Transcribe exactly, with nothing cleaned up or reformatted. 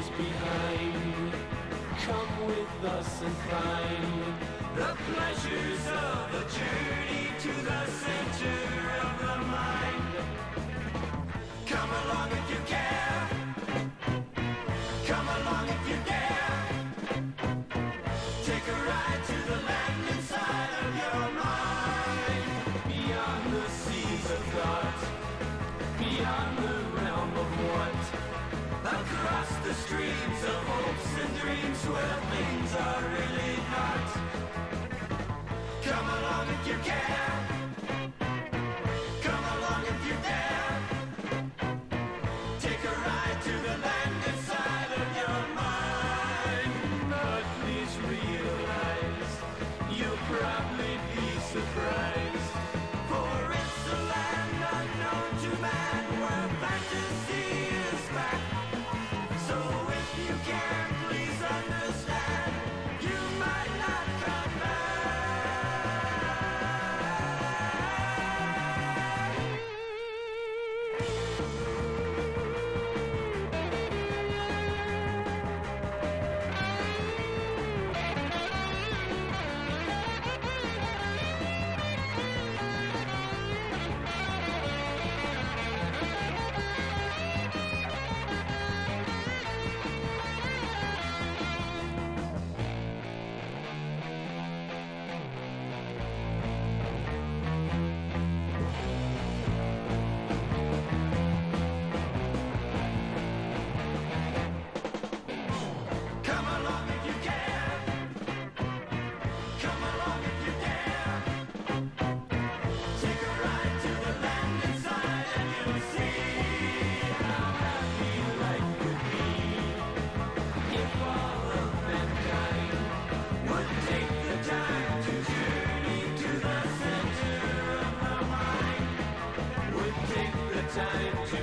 leaves behind. Come with us and find the pleasures of the journey to the center of the mind. Come along if you care. Come along if you dare. Take a ride to the land inside of your mind. Beyond the seas of thought, beyond the realm of what, across the streams of hopes and dreams where things are really not. Come along if you care. Come along if you dare. Take a ride to the land inside of your mind. But please realize you'll probably be surprised, for it's a land unknown to man where fantasy is back. So if you can, please understand, you might not come back. Come along if you care. Come along if you dare. Take a ride to the land inside and you'll see how happy life could be if all of mankind would take the time to journey to the center of the mind. Would take the time to